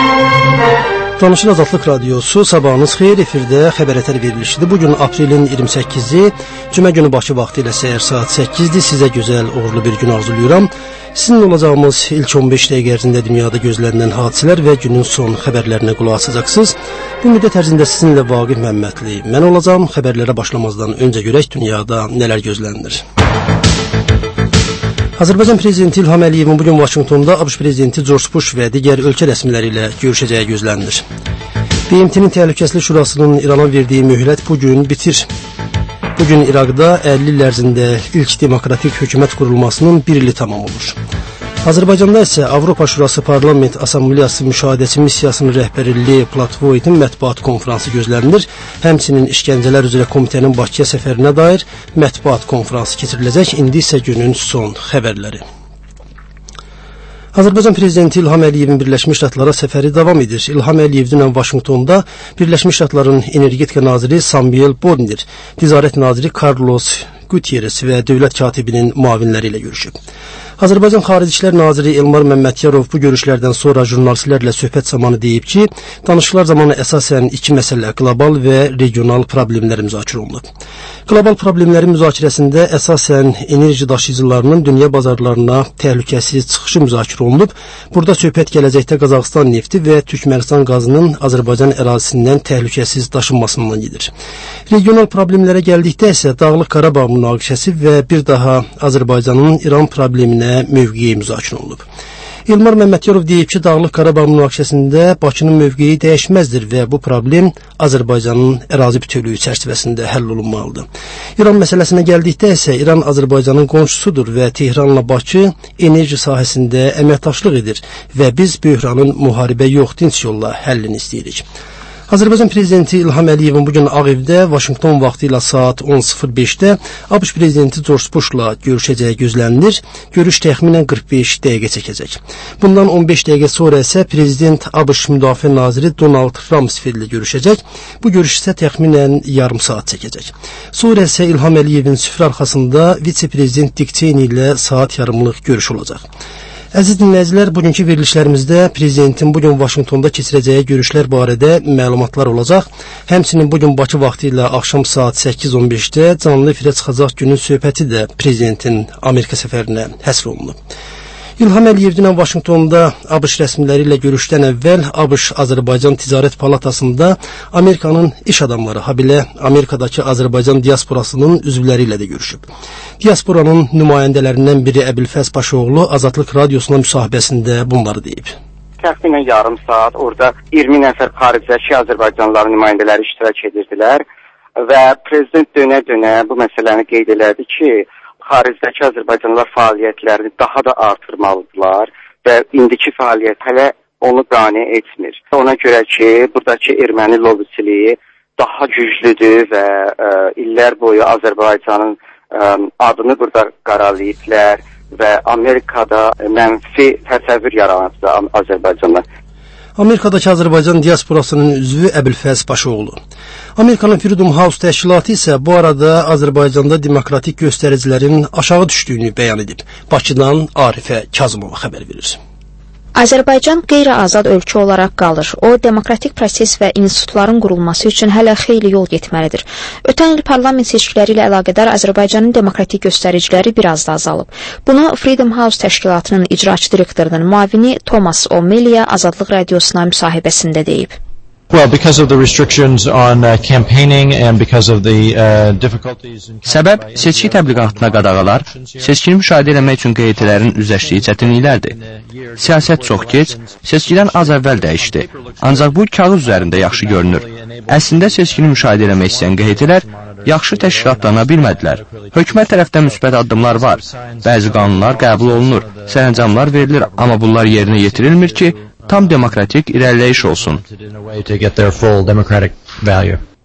Danışır Azadlıq Radiosu, sabahınız xeyir, efirdə xəbər ətər verilişidir. Bugün aprelin 28-i, cümə günü Bakı vaxtı ilə səhər saat 8-dir. Sizə gözəl, uğurlu bir gün arzuluyorum. Sizinlə olacağımız ilk 15 dəqiqə ərzində dünyada gözlənilən hadisələr və günün son xəbərlərinə qulaq asacaqsınız. Bu müddət ərzində sizinlə Vaqif Məmmədli mən olacağım. Xəbərlərə başlamazdan öncə görək dünyada nələr gözlənilir. Azərbaycan Prezidenti İlham Əliyevin bugün Vaşinqtonda ABŞ Prezidenti George Bush və digər ölkə rəsmiləri ilə görüşəcəyi gözlənilir. BMT-nin Təhlükəsizlik Şurasının İrana verdiyi möhlət bugün bitir. Bugün İraqda 50 il ərzində ilk demokratik hökumət qurulmasının 1 ili tamam olur. Azərbaycanda isə Avropa Şurası Parlament Assambleyası müşahidəçi missiyasının rəhbərliyi Platvoidin mətbuat konfransı gözlənilir. Həmçinin işgəncələr üzrə komitənin Bakıya səfərinə dair mətbuat konfransı keçiriləcək. İndi isə günün son xəbərləri. Azərbaycan Prezidenti İlham Əliyevin Birləşmiş Ştatlara səfəri davam edir. İlham Əliyev dünən Vaşinqtonda Birləşmiş Ştatların Energetika naziri Samuel Bodner, Ticarət naziri Carlos Gutierrez və dövlət katibinin müavinləri ilə görüşüb. Azərbaycan Xarici İşlər Naziri Elmar Məmmədkərov bu görüşlərdən sonra jurnalistlərlə söhbət zamanı deyib ki, danışıqlar zamanı əsasən iki məsələ, qlobal və regional problemlər müzakirə olunub. Qlobal problemlərin müzakirəsində əsasən enerji daşıyıcılarının dünya bazarlarına təhlükəsiz çıxışı müzakirə olunub. Burada söhbət gələcəkdə Qazaxıstan nefti və Türkmənistan qazının Azərbaycan ərazisindən təhlükəsiz daşınmasından gedir. Regional problemlərə gəldikdə isə Dağlıq Qarabağ münaqişəsi və bir daha Azərbaycanın İran probleminə mövqeyi müzakirə olunub. Elmar Məmmədkərov deyib ki, Dağlıq Qarabağ münaqişəsində Bakının mövqeyi dəyişməzdir və bu problem Azərbaycanın ərazi bütövlüyü çərçivəsində həll olunmalıdır. İran məsələsinə gəldikdə isə İran Azərbaycanın qonşusudur və Tehranla Bakı enerji sahəsində əməkdaşlıq edir və biz böhranın müharibə yox, dinç yolla həllini istəyirik. Azərbaycan Prezidenti İlham Əliyevin bugün Ağ Evdə Vaşinqton vaxtı ilə saat 10:05-də ABŞ Prezidenti George Bushla görüşəcəyi gözlənilir. Görüş təxminən 45 dəqiqə çəkəcək. Bundan 15 dəqiqə sonra isə Prezident ABŞ Müdafiə Naziri Donald Rumsfeld ilə görüşəcək. Bu görüş isə təxminən yarım saat çəkəcək. Sonra isə İlham Əliyevin süfrə arxasında vitse-prezident Dick Cheney ilə saat yarımlıq görüş olacaq. Əziz dinləyicilər, bugünkü verilişlərimizdə Prezidentin bugün Vaşinqtonda keçirəcəyi görüşlər barədə məlumatlar olacaq. Həmçinin bugün Bakı vaxtı ilə axşam saat 8:15-də canlı efirə çıxacaq günün söhbəti də Prezidentin Amerika səfərinə həsr olunub. İlham Əliyev dünən Vaşinqtonda ABŞ rəsmiləri ilə görüşdən əvvəl ABŞ-Azərbaycan Ticarət Palatasında Amerikanın iş adamları, habelə Amerikadakı Azərbaycan diasporasının üzvləri ilə də görüşüb. Diasporanın nümayəndələrindən biri Əbilfəz Paşaoğlu Azadlıq Radiosuna müsahibəsində bunları deyib. Təxminən yarım saat orada 20 nəfər xaricdəki Azərbaycanlıların nümayəndələri iştirak edirdilər və prezident dönə-dönə bu məsələni qeyd elədi ki, xaricdəki Azərbaycanlılar fəaliyyətlərini daha da artırmalıdırlar və indiki fəaliyyət hələ onu qane etmir. Ona görə ki, buradakı erməni lobisiliyi daha güclüdür və illər boyu Azərbaycanın adını burada qaralayıblar və Amerikada mənfi təsəvvür yaranıbdır Azərbaycanla. Amerikadakı Azərbaycan diasporasının üzvü Əbilfəz Paşaoğlu. Amerikanın Freedom House təşkilatı isə bu arada Azərbaycanda demokratik göstəricilərin aşağı düşdüyünü bəyan edib. Bakıdan Arifə Kazımova xəbər verir. Azərbaycan qeyri-azad ölkə olaraq qalır. O, demokratik proses və institutların qurulması üçün hələ xeyli yol getməlidir. Ötən il parlament seçkiləri ilə əlaqədar Azərbaycanın demokratik göstəriciləri biraz da azalıb. Bunu Freedom House təşkilatının icraçı direktorunun müavini Thomas O'Malley Azadlıq Radiosuna müsahibəsində deyib. Well, because of the restrictions on campaigning and because of the difficulties in Səbəb seçki təbliğatına qadağalar, seçkini müşahidə etmək üçün QET-lərin üzləşdiyi çətinliklərdir. Siyasət çox gec, seçkidən az əvvəl dəyişdi. Ancaq bu kağız üzərində yaxşı görünür. Əslində seçkini müşahidə etmək istəyən QET-lər yaxşı təşkilatlana bilmədilər. Hökumət tərəfdən müsbət addımlar var. Bəzi qanunlar qəbul olunur, sərəncamlar verilir, amma bunlar yerinə yetirilmir ki, tam demokratik irəliləyiş olsun.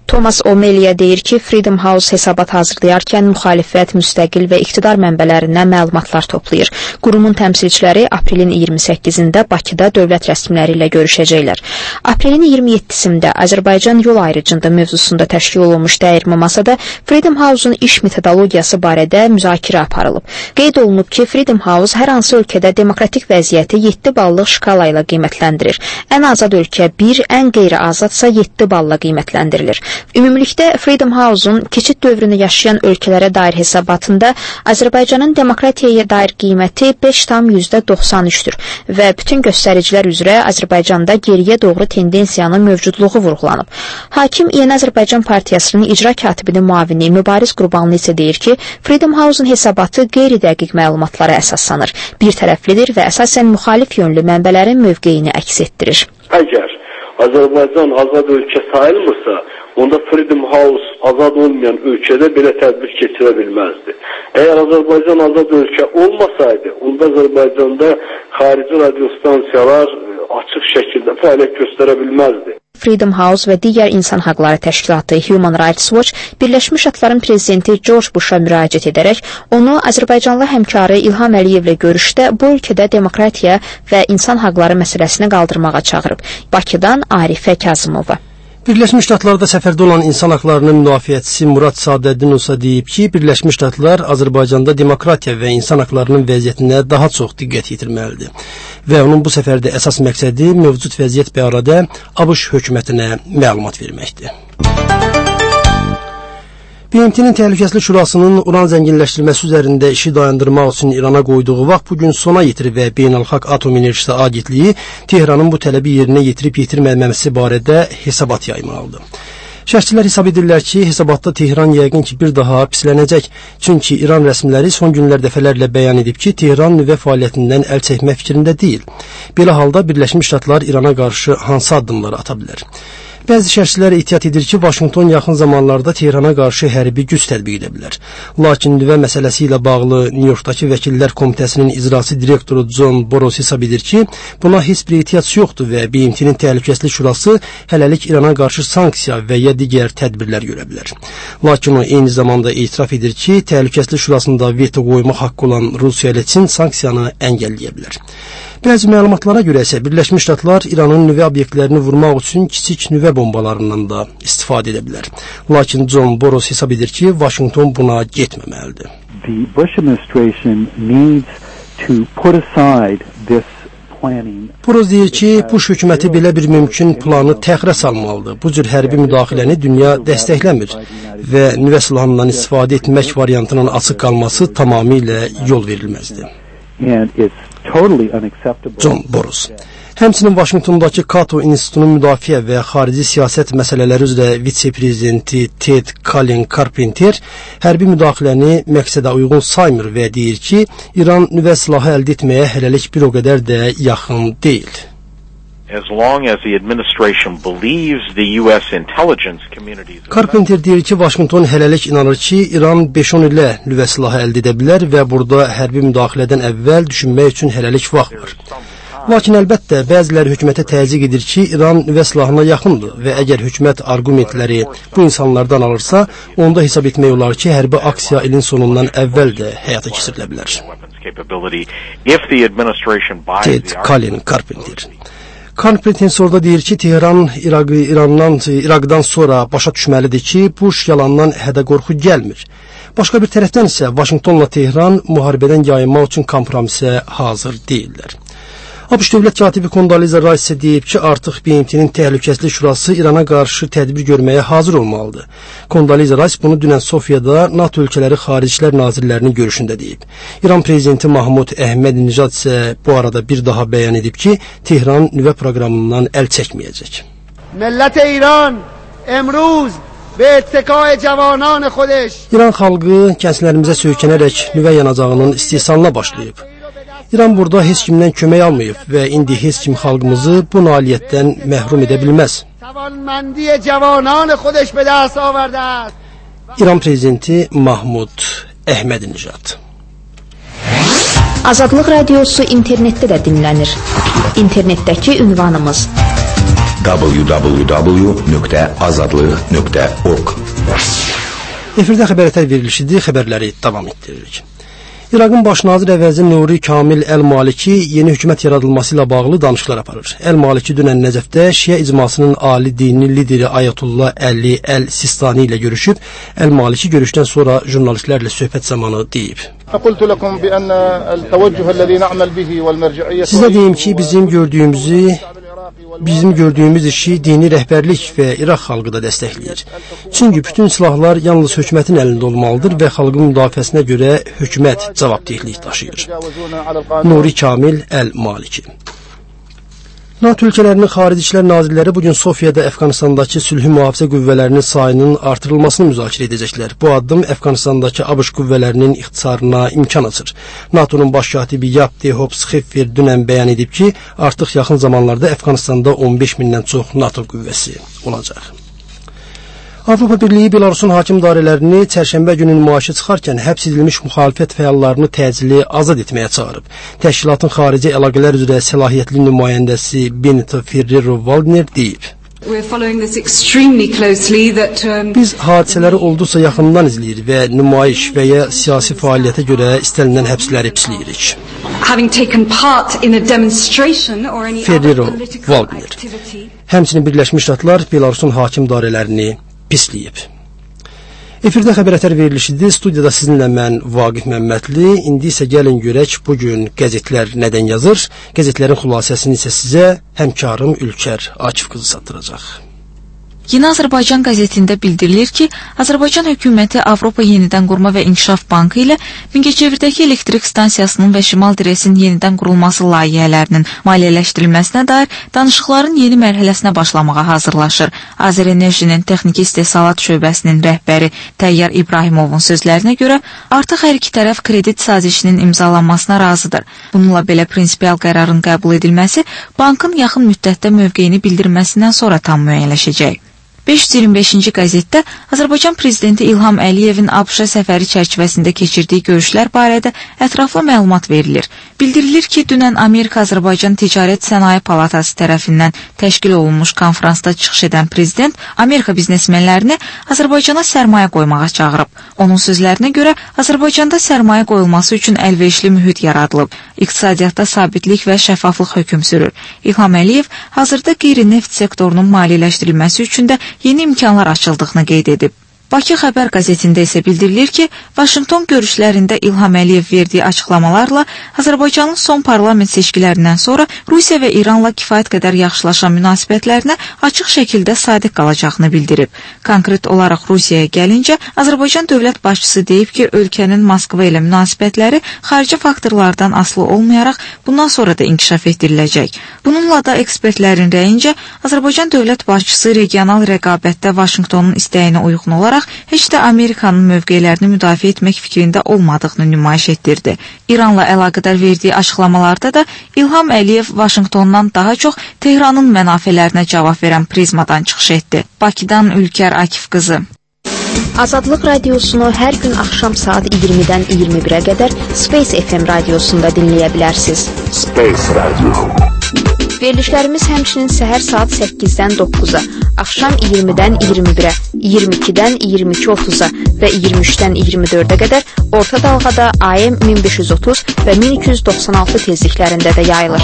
Thomas O'Malley deyir ki, Freedom House hesabat hazırlayarkən müxalifət, müstəqil və iqtidar mənbələrindən məlumatlar toplayır. Qurumun təmsilçiləri aprelin 28-də Bakıda dövlət rəsmiləri ilə görüşəcəklər. Aprelin 27-sində Azərbaycan yol ayrıcında mövzusunda təşkil olunmuş dəyirmi masada Freedom House-un iş metodologiyası barədə müzakirə aparılıb. Qeyd olunub ki, Freedom House hər hansı ölkədə demokratik vəziyyəti 7 ballıq şkala ilə qiymətləndirir. Ən azad ölkə 1, ən qeyri-azadsa 7 balla qiymətləndirilir. Ümumilikdə Freedom House-un keçid dövrünü yaşayan ölkələrə dair hesabatında Azərbaycanın demokratiyaya dair qiyməti 5,93-dür və bütün göstəricilər üzrə Azərbaycanda geriyə doğru tendensiyanın mövcudluğu vurğulanıb. Hakim Yeni Azərbaycan Partiyasının icra katibinin müavini Mübariz Qurbanlı isə deyir ki, Freedom House-un hesabatı qeyri-dəqiq məlumatlara əsaslanır, bir tərəflidir və əsasən müxalif yönlü mənbələrin mövqeyini əks etdirir. Əgər Azərbaycan azad ölkə sayılmırsa, onda Freedom House azad olmayan ölkədə belə tədbir keçirə bilməzdi. Əgər Azərbaycan azad ölkə olmasaydı, onda Azərbaycanda xarici radiostansiyalar açıq şəkildə fəaliyyət göstərə bilməzdi. Freedom House və digər insan haqları təşkilatı Human Rights Watch Birləşmiş Ştatların prezidenti George Bush-a müraciət edərək onu Azərbaycanlı həmkarı İlham Əliyevlə görüşdə bu ölkədə demokratiya və insan haqları məsələsini qaldırmağa çağırıb. Bakıdan Arifə Kazımova. Birləşmiş Ştatlarda səfərdə olan insan haqlarının müdafiəçisi Murad Sadəddin Usa deyib ki, Birləşmiş Ştatlar Azərbaycanda demokratiya və insan haqlarının vəziyyətinə daha çox diqqət yetirməlidir və onun bu səfərdə əsas məqsədi mövcud vəziyyət barədə ABŞ hökumətinə məlumat verməkdir. BMT-nin Təhlükəsizlik Şurasının uran zənginləşdirilməsi üzərində işi dayandırmaq üçün İrana qoyduğu vaxt bugün sona yetirib və Beynəlxalq Atom Enerjisi Agentliyi Tehranın bu tələbi yerinə yetirib-yetirməməsi barədə hesabat yaymalıdır. Şərhçilər hesab edirlər ki, hesabatda Tehran yəqin ki bir daha pislənəcək. Çünki İran rəsmiləri son günlər dəfələrlə bəyan edib ki, Tehran nüvə fəaliyyətindən əl çəkmə fikrində deyil. Belə halda Birləşmiş Ştatlar İrana qarşı hansı addımları ata bilər? Bəzi şərhçilər ehtiyat edir ki, Vaşinqton yaxın zamanlarda Tehrana qarşı hərbi güc tətbiq edə bilər. Lakin nüvə məsələsi ilə bağlı New Yorkdakı Vəkillər Komitəsinin icraçı direktoru John Boros hesab edir ki, buna heç bir ehtiyac yoxdur və BMT-nin Təhlükəsizlik Şurası hələlik İrana qarşı sanksiya və ya digər tədbirlər görə bilər. Lakin o eyni zamanda etiraf edir ki, Təhlükəsizlik Şurasında veto qoyma haqqı olan Rusiya ilə Çin sanksiyanı əngəlləyə bilər. Bəzi məlumatlara görə isə Birləşmiş Ştatlar İranın nüvə obyektlərini vurmaq üçün kiçik nüvə bombalarından da istifadə edə bilər. Lakin John Boros hesab edir ki, Vaşinqton buna getməməlidir. The Bush administration needs to put aside this planning. Boros deyir ki, Bush hökuməti belə bir mümkün planı təxirə salmalıdır. Bu cür hərbi müdaxiləni dünya dəstəkləmir və nüvə silahından istifadə etmək variantının açıq qalması tamamilə yol verilməzdir. John Boros. Həmçinin Vaşinqtondakı Cato İnstitutunun müdafiə və xarici siyasət məsələləri üzrə vitse-prezidenti Ted Colin Carpenter hərbi müdaxiləni məqsədə uyğun saymır və deyir ki, İran nüvə silahı əldə etməyə hələlik bir o qədər də yaxın deyil. Carpenter deyir ki, Vaşinqton hələlik inanır ki, İran 5-10 ilə nüvə silahı əldə edə bilər və burada hərbi müdaxilədən əvvəl düşünmək üçün hələlik vaxt var. Lakin əlbəttə, bəziləri hökumətə təzyiq edir ki, İran nüvə silahına yaxındır və əgər hökumət argumentləri bu insanlardan alırsa, onda hesab etmək olar ki, hərbi aksiya ilin sonundan əvvəl də həyata keçirilə bilər. Ted Colin Carpenter. Carpenter orada deyir ki, Tehran İraqdan sonra başa düşməlidir ki, Bush yalandan hədə-qorxu gəlmir. Başqa bir tərəfdən isə Vaşinqtonla Tehran müharibədən yayınmaq üçün kompromisə hazır deyirlər. ABŞ dövlət katibi Condoleezza Rice isə deyib ki, artıq BMT-nin Təhlükəsizlik Şurası İrana qarşı tədbir görməyə hazır olmalıdır. Condoleezza Rice bunu dünən Sofiyada NATO ölkələri xaricilər nazirlərinin görüşündə deyib. İran prezidenti Mahmud Əhməd-Nijad isə bu arada bir daha bəyan edib ki, Tehran nüvə proqramından əl çəkməyəcək. Millət-i İran əmruz və ittikay cavanان خودش İran xalqı gənclərimizə söykənərək nüvə yanacağının istehsalına başlayıb. İran burada heç kimdən kömək almayıb və indi heç kim xalqımızı bu nailiyyətdən məhrum edə bilməz. İran prezidenti Mahmud Əhməd-Nijad. Azadlıq Radiosu internetdə də dinlənir. İnternetdəki ünvanımız www.azadlıq.org. Efirdə xəbərətər verilişidir, xəbərləri davam etdiririk. İraqın baş nazir əvəzi Nuri Kamil Əl-Maliki yeni hökumət yaradılması ilə bağlı danışıqlar aparır. Əl-Maliki dünən Nəcəfdə Şiə icmasının ali dini lideri Ayətullah Əli Əl-Sistani ilə görüşüb. Əl-Maliki görüşdən sonra jurnalistlərlə söhbət zamanı deyib. Sizə deyim ki, bizim gördüyümüz işi dini rəhbərlik və İraq xalqı da dəstəkləyir. Çünki bütün silahlar yalnız hökumətin əlində olmalıdır və xalqın müdafiəsinə görə hökumət cavabdehlik daşıyır. Nuri Kamil Əl-Maliki. NATO ölkələrinin xarici işlər nazirləri bugün Sofiyada Əfqanistandakı sülhü mühafizə qüvvələrinin sayının artırılmasını müzakirə edəcəklər. Bu addım Əfqanistandakı ABŞ qüvvələrinin ixtisarına imkan açır. NATO'nun baş katibi Jaap de Hoop Scheffer dünən bəyan edib ki, artıq yaxın zamanlarda Əfqanistanda 15 mindən çox NATO qüvvəsi olacaq. Avropa Birliyi Belarusun hakim dairələrini çərşənbə günü nümayişə çıxarkən həbs edilmiş müxalifət fəallarını təcili azad etməyə çağırıb. Təşkilatın xarici əlaqələr üzrə səlahiyyətli nümayəndəsi Benito Ferrero-Waldner deyib. Biz hadisələri olduqca yaxından izləyir və nümayiş və ya siyasi fəaliyyətə görə istənilən həbsləri pisləyirik. Ferrero-Waldner. Həmçinin Birləşmiş Ştatlar Belarusun hakim dairələrini pisləyib. Efirdə xəbərətər verilişidir. Studiyada sizinlə mən Vaqif Məmmədli. İndi isə gəlin görək bugün qəzetlər nədən yazır. Qəzetlərin xülasəsini isə sizə həmkarım Ülkər Akif qızı çatdıracaq. Yeni Azərbaycan qəzetində bildirilir ki, Azərbaycan hökuməti Avropa Yenidən Qurma və İnkişaf Bankı ilə Mingəçevirdəki elektrik stansiyasının və Şimal Diresin yenidən qurulması layihələrinin maliyyələşdirilməsinə dair danışıqların yeni mərhələsinə başlamağa hazırlaşır. Azərenerjinin texniki istehsalat şöbəsinin rəhbəri Təyyar İbrahimovun sözlərinə görə artıq hər iki tərəf kredit sazişinin imzalanmasına razıdır. Bununla belə prinsipial qərarın qəbul edilməsi bankın yaxın müddətdə mövqeyini bildirməsindən sonra tam müəyyənləşəcək. 525-ci qəzetdə Azərbaycan prezidenti İlham Əliyevin ABŞ səfəri çərçivəsində keçirdiyi görüşlər barədə ətraflı məlumat verilir. Bildirilir ki, dünən Amerika-Azərbaycan Ticarət Sənaye Palatası tərəfindən təşkil olunmuş konfransda çıxış edən prezident Amerika biznesmenlərini Azərbaycana sərmayə qoymağa çağırıb. Onun sözlərinə görə Azərbaycanda sərmayə qoyulması üçün əlverişli mühit yaradılıb. İqtisadiyyatda sabitlik və şəffaflıq hökm sürür. İlham Əliyev hazırda qeyri-neft sektorunun maliyyələşdirilməsi üçün də yeni imkanlar açıldığını qeyd edib. Bakı Xəbər qəzetində isə bildirilir ki, Vaşinqton görüşlərində İlham Əliyev verdiyi açıqlamalarla Azərbaycanın son parlament seçkilərindən sonra Rusiya və İranla kifayət qədər yaxşılaşan münasibətlərinə açıq şəkildə sadiq qalacağını bildirib. Konkret olaraq Rusiyaya gəlincə, Azərbaycan dövlət başçısı deyib ki, ölkənin Moskva ilə münasibətləri xarici faktorlardan asılı olmayaraq bundan sonra da inkişaf etdiriləcək. Bununla da ekspertlərin rəyincə, Azərbaycan dövlət başçısı regional rəqabətdə Vaşinqtonun istəyinə uyğun olaraq heç də Amerikanın mövqeylərini müdafiə etmək fikrində olmadığını nümayiş etdirdi. İranla əlaqədar verdiyi açıqlamalarda da İlham Əliyev Vaşinqtondan daha çox Tehranın mənafələrinə cavab verən prizmadan çıxış etdi. Bakıdan Ülkər Akif qızı. Azadlıq radiosunu hər gün axşam saat 20-dən 21-ə qədər Space FM radiosunda dinləyə bilərsiniz. Space Radio. Verilişlərimiz həmçinin səhər saat 8-dən 9-a, axşam 20-dən 21-ə, 22-dən 22:30-a və 23-dən 24-ə qədər orta dalğada AM 1530 və 1296 tezliklərində də yayılır.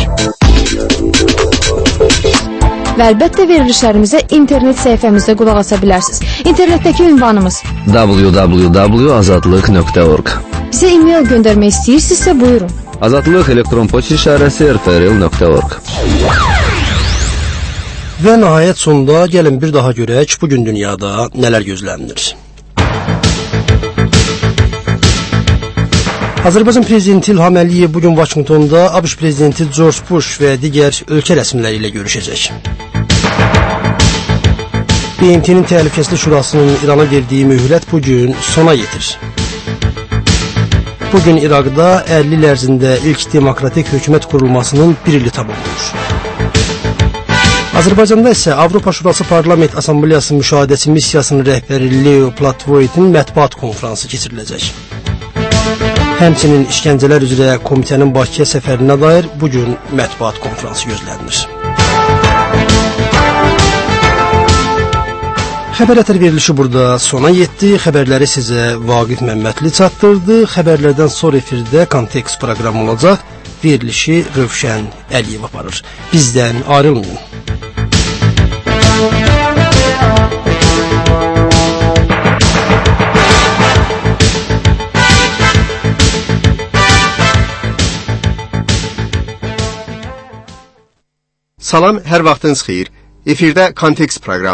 Və əlbəttə verilişlərimizə internet səhifəmizdə qulaq asa bilərsiniz. İnternetdəki ünvanımız www.azadlıq.org. Bizə e-mail göndərmək istəyirsinizsə buyurun. Azadlıq elektron poçt işarəsi rfrl.org. Və nəhayət sonunda gəlin bir daha görək bugün dünyada nələr gözlənilir. Azərbaycan prezidenti İlham Əliyev bugün Vaşinqtonda ABŞ prezidenti George Bush və digər ölkə rəsmiləri ilə görüşəcək. BMT-nin Təhlükəsizlik Şurasının İrana verdiyi möhlət bugün sona yetir. Bugün İraqda 50 il ərzində ilk demokratik hökumət qurulmasının bir ili tam olunur. Azərbaycanda isə Avropa Şurası Parlament Assambleyası müşahidəçi missiyasının rəhbəri Leo Platvoytin mətbuat konfransı keçiriləcək. Həmçinin işgəncələr üzrə komitənin Bakıya səfərinə dair bugün mətbuat konfransı gözlənilir. Xəbər ətər verilişi burada sona yetdi. Xəbərləri sizə Vaqif Məmmədli çatdırdı. Xəbərlərdən sonra efirdə Kontekst proqramı olacaq. Verilişi Rövşən Əliyev aparır. Bizdən ayrılmayın. Salam, hər vaxtınız xeyir. Efirdə Kontekst proqramı.